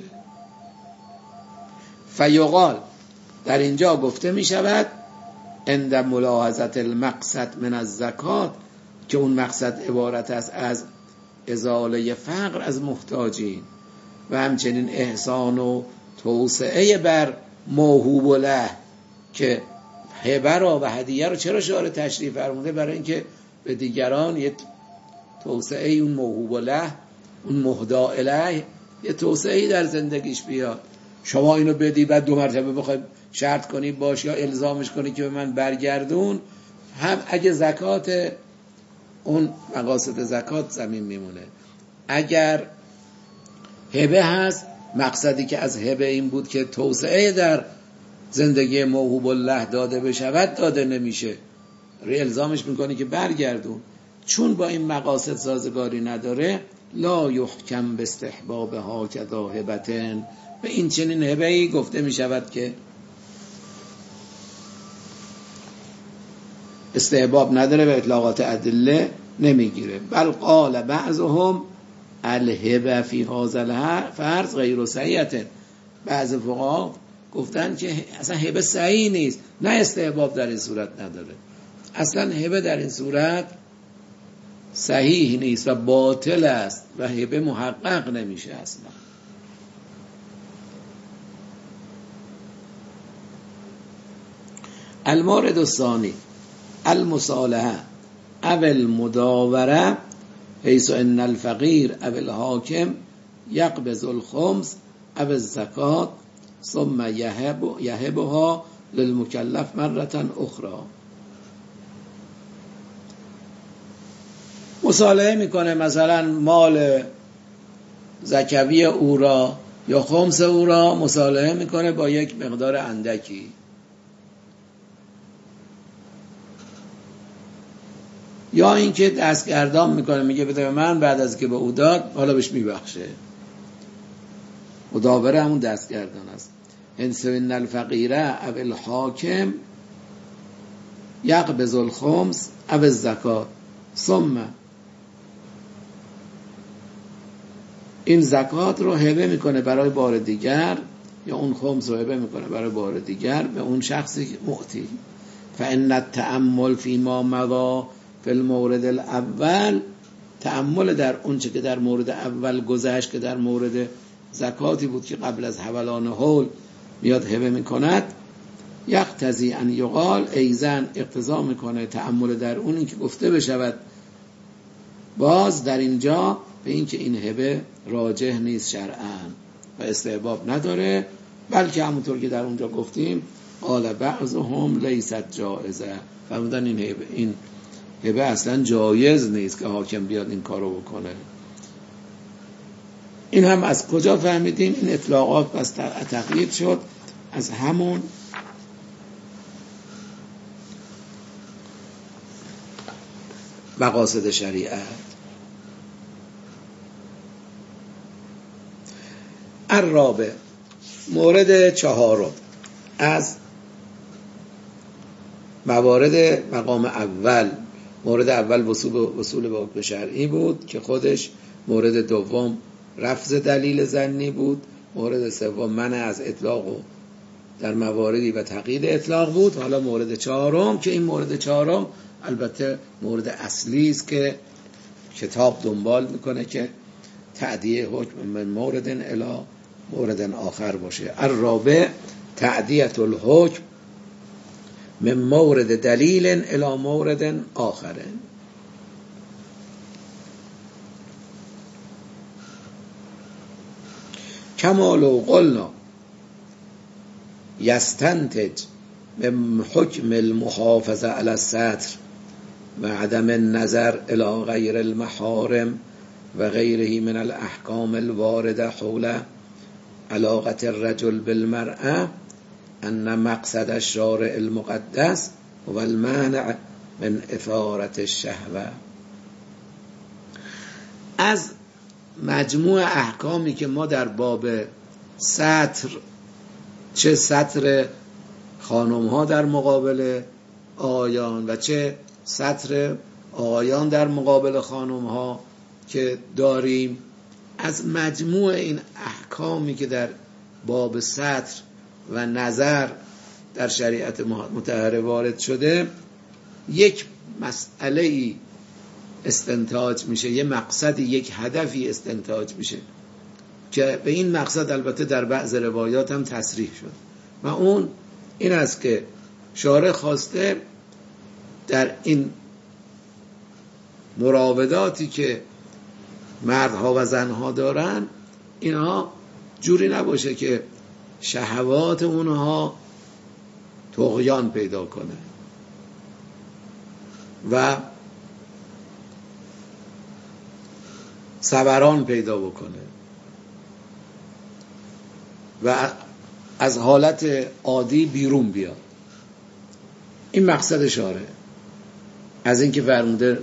فیقال، در اینجا گفته می شود عند ملاحظه المقصد من الزکات، که اون مقصد عبارت است از ازاله فقر از محتاجین و همچنین احسان و توسعه بر موهوب له، که هبه را و هدیه را چرا شارع تشریف فرموده؟ برای اینکه به دیگران یه توسعه اون موهوب له، اون مهدا الیه، یه توسعه در زندگیش بیاد. شما اینو بدی بعد دو مرتبه بخوای شرط کنی باش یا الزامش کنی که به من برگردون، هم اگه زکات اون مقاصد زکات زمین میمونه. اگر هبه هست، مقصدی که از هبه این بود که توسعه در زندگی موهوب الله داده بشود، داده نمیشه، ری الزامش میکنی که برگردون. چون با این مقاصد سازگاری نداره، لا یحکم به استحباب ها کذا هبتن، به این چنین هبه‌ای گفته میشود که استحباب نداره و اطلاقات ادله نمیگیره. بل قال بعضهم الهبه فی هذا فرض غیر صحیحه. بعض فقها گفتن که اصلا هبه صحیح نیست، نه استحباب در این صورت نداره، اصلا هبه در این صورت صحیح نیست و باطل است و هبه محقق نمیشه اصلا. المورد الثانی المصالحه او المداوره حیث ان الفقیر او الحاکم یقبض الخمس او الزکات ثم یهب یهبها للمکلف مرة اخرى. مصالحه میکنه مثلا مال زکوی او را یا خمس او را مصالحه میکنه با یک مقدار اندکی، یا اینکه دستگردان میکنه میگه بده به من، بعد از که به او داد حالا بهش میبخشه. مداوره همون دستگردان است. ان الفقیره او الحاکم یقبض الخمس او الزکات ثم این زکات رو هبه میکنه برای بار دیگر، یا اون خمس رو هبه میکنه برای بار دیگر به اون شخصی معطی. فان التأمل فيما مضى فی المورد الاول، تأمل در اون چه که در مورد اول گذشت که در مورد زکاتی بود که قبل از حولان حول میاد هبه میکند، یقتضی ان یقال ایزن، اقتضا میکنه تأمل در اون این که گفته بشود باز در اینجا به این که این هبه راجح نیست شرعاً و استحباب نداره، بلکه همونطور که در اونجا گفتیم قال بعضهم لیست جائزه، فرمودن این هبه این هبه اصلا جایز نیست که حاکم بیاد این کارو بکنه. این هم از کجا فهمیدیم؟ این اطلاقات پس تقیید شد از همون مقاصد شریعت. الرابع، مورد چهارم از موارد مقام اول. مورد اول وصول به حکم شرعی بود که خودش، مورد دوم رفض دلیل ظنی بود، مورد سوم منع از اطلاق و در مواردی و تقیید اطلاق بود. حالا مورد چهارم که این مورد چهارم البته مورد اصلی است که کتاب دنبال میکنه که تعدیه حکم من مورد الی مورد آخر باشه. الرابع تعدیه الحکم من مورد دلیل الی مورد آخر. کما لو قلنا یستنتج من حکم المحافظه علی الستر و عدم النظر الی غیر المحارم و غیره من الاحکام الوارده حول علاقه الرجل بالمرأه ان مقصد الشارع المقدس و المانع من اثارة الشهوه. از مجموع احکامی که ما در باب ستر، چه ستر خانم ها در مقابل آقایان و چه ستر آقایان در مقابل خانم ها که داریم، از مجموع این احکامی که در باب ستر و نظر در شریعت مطهره وارد شده، یک مسئله استنتاج میشه، یک مقصدی، یک هدفی استنتاج میشه که به این مقصد البته در بعض روایات هم تصریح شد و اون این است که شارع خواسته در این مراوداتی که مردها و زنها دارن اینها جوری نباشه که شهوات اونها طغیان پیدا کنه و صبران پیدا بکنه و از حالت عادی بیرون بیاد. این مقصد شارع از اینکه فرموده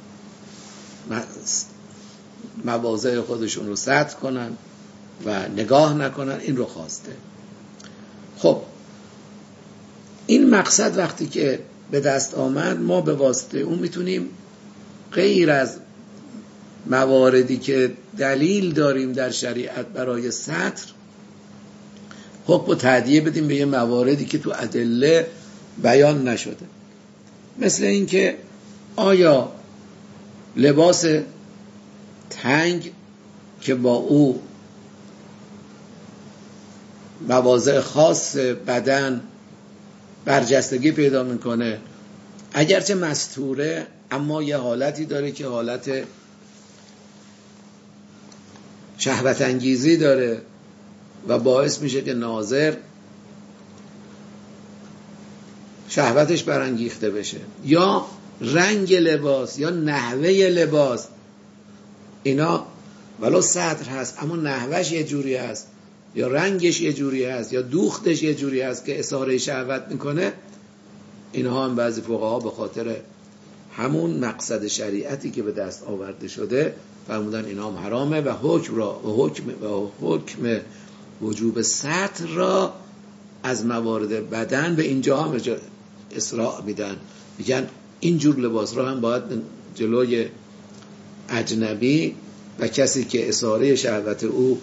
مواضع خودشون رو ستر کنن و نگاه نکنن، این رو خواسته. خب این مقصد وقتی که به دست آمد، ما به واسطه اون میتونیم غیر از مواردی که دلیل داریم در شریعت برای ستر حکم و تأدیه بدیم به یه مواردی که تو ادله بیان نشده. مثل این که آیا لباس تنگ که با او مواضع خاص بدن برجستگی پیدا میکنه، اگرچه مستوره اما یه حالتی داره که حالت شهوت انگیزی داره و باعث میشه که ناظر شهوتش برانگیخته بشه، یا رنگ لباس یا نحوه لباس، اینا ولو سطر هست اما نحوهش یه جوری هست یا رنگش یه جوری هست یا دوختش یه جوری هست که اثاره شهوت میکنه، اینها هم بعضی فقها به خاطر همون مقصد شریعتی که به دست آورده شده فرمودن اینا هم حرامه و حکم را و حکم و حکم وجوب ستر را از موارد بدن به اینجا هم اسراع میدن. میگن اینجور لباس را هم باید جلوی اجنبی و کسی که اثاره شهوت او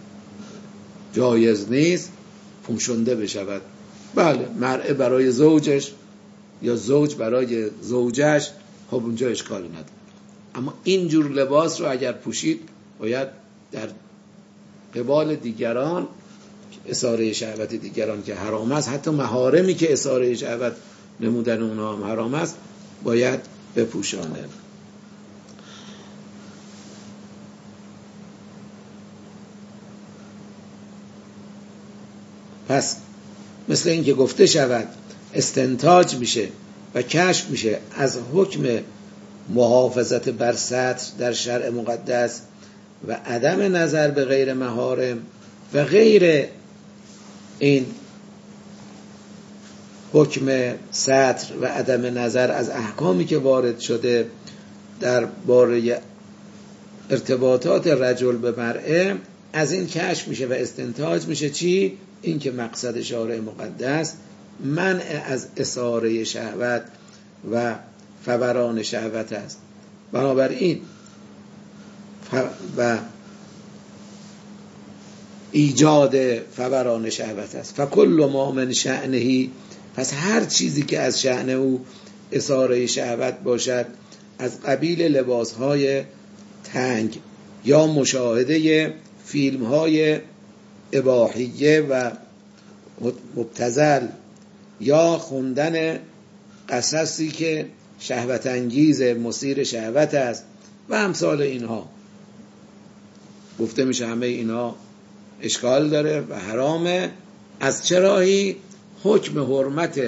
جایز نیست پوشنده بشود. بله، مرأة برای زوجش یا زوج برای زوجش خب اونجا اشکالی نداره، اما اینجور لباس رو اگر پوشید باید در قبال دیگران اثاره شهوت دیگران که حرام است، حتی محارمی که اثاره شهوت نمودن اونها هم حرام است، باید بپوشانه. پس مثل این که گفته شود استنتاج میشه و کشف میشه از حکم محافظت بر سطر در شرع مقدس و عدم نظر به غیر محارم و غیر این حکم سطر و عدم نظر از احکامی که وارد شده در باره ارتباطات رجل به مرأة، از این کشف میشه و استنتاج میشه چی؟ این که مقصد شارع مقدس منع از اثاره شهوت و فوران شهوت است. بنابراین و ایجاد فوران شهوت است. فکل ما من شأنه، پس هر چیزی که از شأن او اثاره شهوت باشد از قبیل لباسهای تنگ یا مشاهده فیلمهای اباحیه و مبتذل یا خوندن قصصی که شهوت انگیز مثیر شهوت است و امثال اینها، گفته میشه همه اینها اشکال داره و حرامه. از چراهی حکم حرمت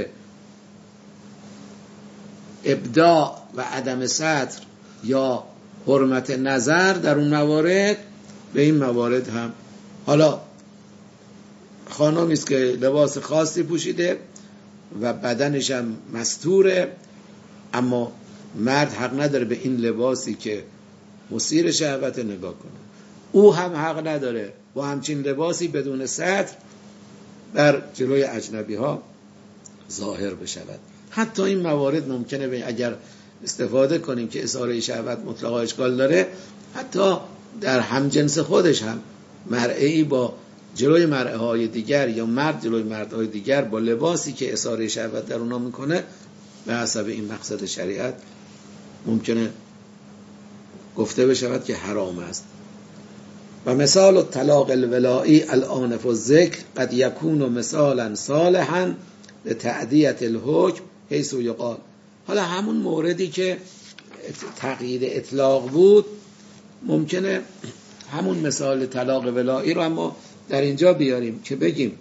ابداع و عدم ستر یا حرمت نظر در اون موارد به این موارد هم. حالا خانمی است که لباس خاصی پوشیده و بدنش هم مستوره، اما مرد حق نداره به این لباسی که مثیر شهوت نگاه کنه، او هم حق نداره با همچین لباسی بدون ستر در جلوی اجنبی ها ظاهر بشود. حتی این موارد ممکنه به اگر استفاده کنیم که اثاره شهوت مطلقا اشکال داره، حتی در همجنس خودش هم مرئی با جلوی مرئی های دیگر یا مرد جلوی مردهای دیگر با لباسی که اثاره شهوت در اونا میکنه، به حسب این مقصد شریعت ممکنه گفته بشود که حرام است. و مثال الطلاق الولائی الآنف الذکر قد یکون مثالا صالحا لتأدیة الحکم حیث یقال. حالا همون موردی که تقیید اطلاق بود ممکنه همون مثال طلاق ولایی رو اما در اینجا بیاریم که بگیم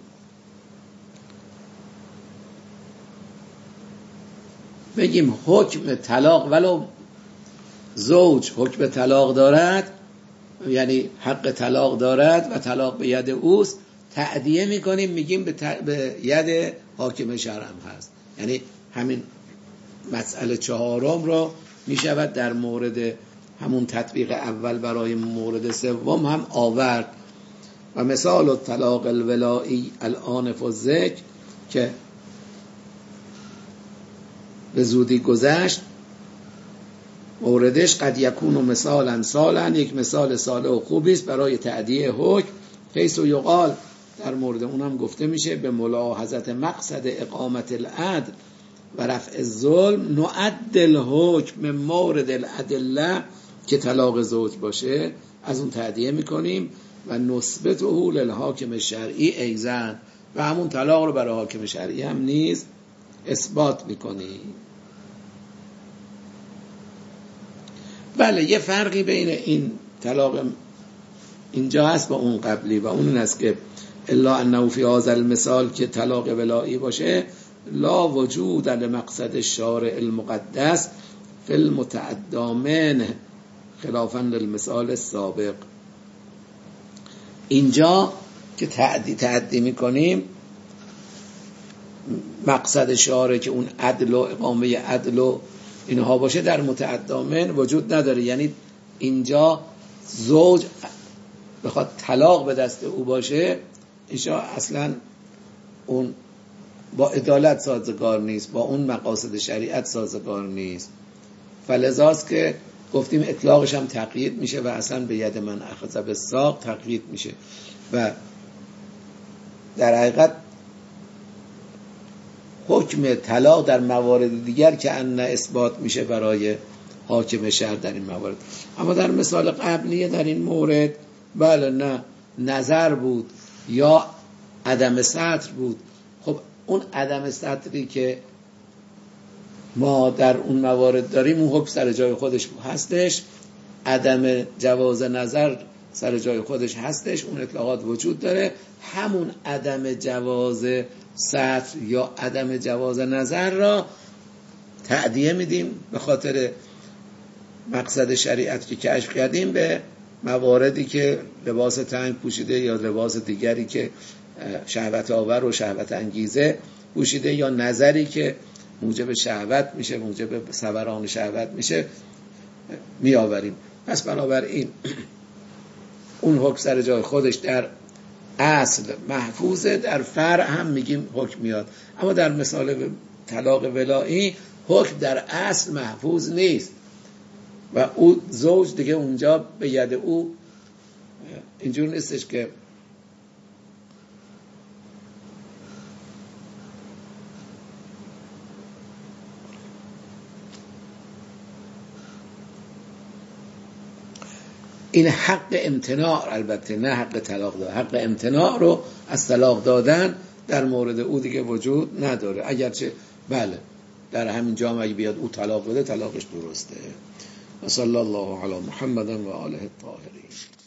بگیم حکم طلاق ولو زوج حکم طلاق دارد، یعنی حق طلاق دارد و طلاق به ید اوست، تأدیه میکنیم میگیم به, ت... به ید حاکم شرع هست. یعنی همین مسئله چهارم رو میشود در مورد همون تطبیق اول برای مورد سوم هم آورد. و مثال الطلاق الولائی الآنف الذکر که به زودی گذشت موردش قد یکون و مثالا سالا، یک مثال صالح و خوبی است برای تعدیه حکم. حیث و یقال، در مورد اونم گفته میشه به ملاحظت مقصد اقامت العدل و رفع الظلم نعدل حکم مورد الادله که طلاق زوج باشه از اون تعدیه میکنیم و نثبته للحاکم شرعی ایزن، و همون طلاق رو برای حاکم شرعی هم نیز اثبات میکنیم. بله، یه فرقی بین این طلاق اینجا هست با اون قبلی و اون است که الا انه فی هذا المثال که طلاق ولایی باشه لا وجود لمقصد الشارع المقدس فی المتعدامن خلافا للمثال السابق. اینجا که تعدی تعدی میکنیم مقصد شارع که اون عدل و اقامه عدل و اینها باشه در متعدامن وجود نداره. یعنی اینجا زوج بخواد طلاق به دست او باشه اینجا اصلا اون با عدالت سازگار نیست، با اون مقاصد شریعت سازگار نیست. فلذاست که گفتیم اطلاقش هم تقیید میشه و اصلا به ید من اخذ بالساق تقیید میشه و در حقیقت حکم طلاق در موارد دیگر که ان اثبات میشه برای حاکم شهر در این موارد. اما در مثال قبلی در این مورد بله نه نظر بود یا عدم سطر بود. خب اون عدم سطری که ما در اون موارد داریم اون حکم سر جای خودش هستش، عدم جواز نظر سر جای خودش هستش، اون اطلاقات وجود داره. همون عدم جواز سطر یا عدم جواز نظر را تعدیه میدیم به خاطر مقصد شریعت که کشف کردیم به مواردی که لباس تنگ پوشیده یا لباس دیگری که شهوت آور و شهوت انگیزه پوشیده یا نظری که موجب شهوت میشه، موجب سوران شهوت میشه میآوریم. پس بنابراین اون حکم سر جای خودش در اصل محفوظه، در فرع هم میگیم حکم میاد. اما در مثال طلاق ولایی حکم در اصل محفوظ نیست و او زوج دیگه اونجا به ید او اینجور نیستش که این حق امتناع، البته نه حق طلاق دادن، حق امتناع رو از طلاق دادن در مورد او دیگه وجود نداره. اگرچه بله در همین جامعه اگه بیاد او طلاق بده طلاقش درسته. و صلی الله علی محمد و آله الطاهرین.